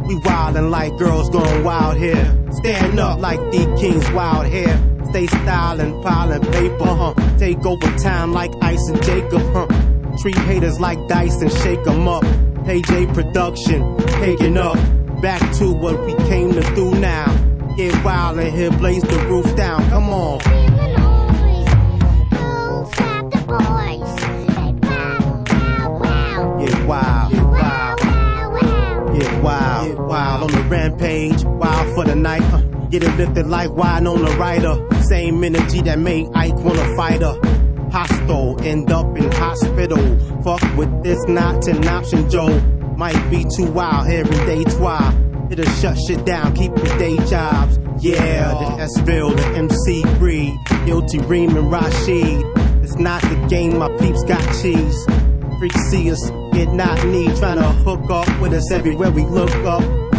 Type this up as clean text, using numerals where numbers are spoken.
We wildin' like girls gone wild here. Stand up like the king's wild hair. Stay stylin', piling paper, Take over time like Ice and Jacob, Treat haters like dice and shake 'em up. AJ Production, taking up. Back to what we came to do now. Get wild in here, blaze the roof down. Come on. Get wild, get wild, get wild, get wild on the rampage. Wild for the night, Get it lifted like wine on the rider. Same energy that made Ike wanna fight her. Hostile, end up in hospital. Fuck with this, not an option, Joe. Might be too wild every day, twice. It'll shut shit down, keep your day jobs. Yeah, the S-Ville, the MC breed. Guilty Reem and Rashid. It's not the game, my peeps got cheese. Freaks see us, get not need. Tryna hook up with us everywhere we look up.